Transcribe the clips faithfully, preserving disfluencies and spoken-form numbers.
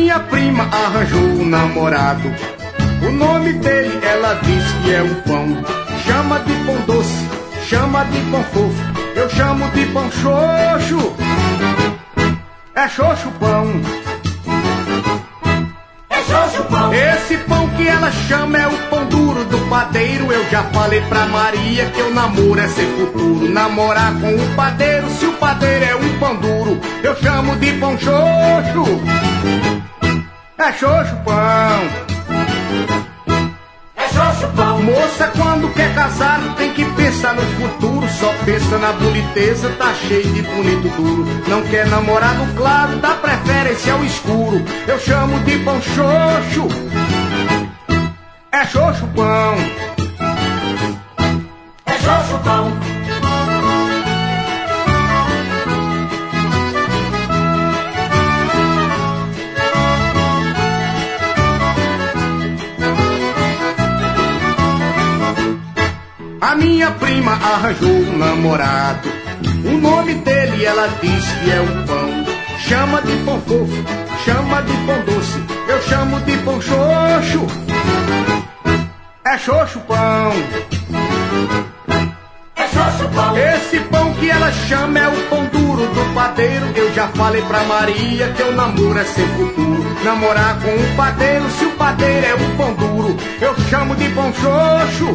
minha prima arranjou um namorado. O nome dele ela diz que é um pão. Chama de pão doce, chama de pão fofo. Eu chamo de pão xoxo. É xoxo pão. É xoxo pão. Esse pão que ela chama é o pão duro do padeiro. Eu já falei pra Maria que eu namoro é sem futuro. Namorar com o padeiro, se o padeiro é um pão duro, eu chamo de pão xoxo. É xoxo pão. É xoxo pão. Moça, quando quer casar tem que pensar no futuro. Só pensa na boniteza, tá cheio de bonito duro. Não quer namorar no claro, dá preferência ao escuro. Eu chamo de pão xoxo. É xoxo pão. É xoxo pão. A minha prima arranjou um namorado. O nome dele ela diz que é um pão. Chama de pão fofo, chama de pão doce. Eu chamo de pão xoxo. É xoxo pão. É xoxo pão. Esse pão que ela chama é o pão duro do padeiro. Eu já falei pra Maria que eu namoro é sem futuro. Namorar com o padeiro, se o padeiro é um pão duro, eu chamo de pão xoxo.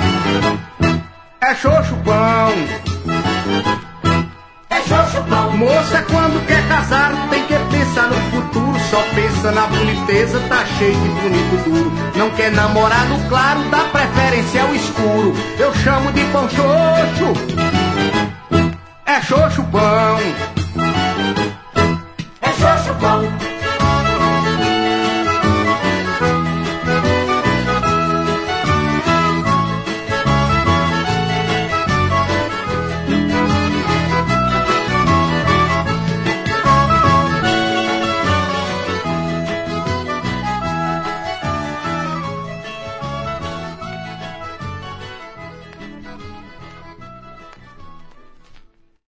É xoxo pão. É xoxo pão. Moça, quando quer casar tem que pensar no futuro. Só pensa na boniteza, tá cheio de bonito duro. Não quer namorar no claro, dá preferência ao escuro. Eu chamo de pão xoxo. É xoxo pão.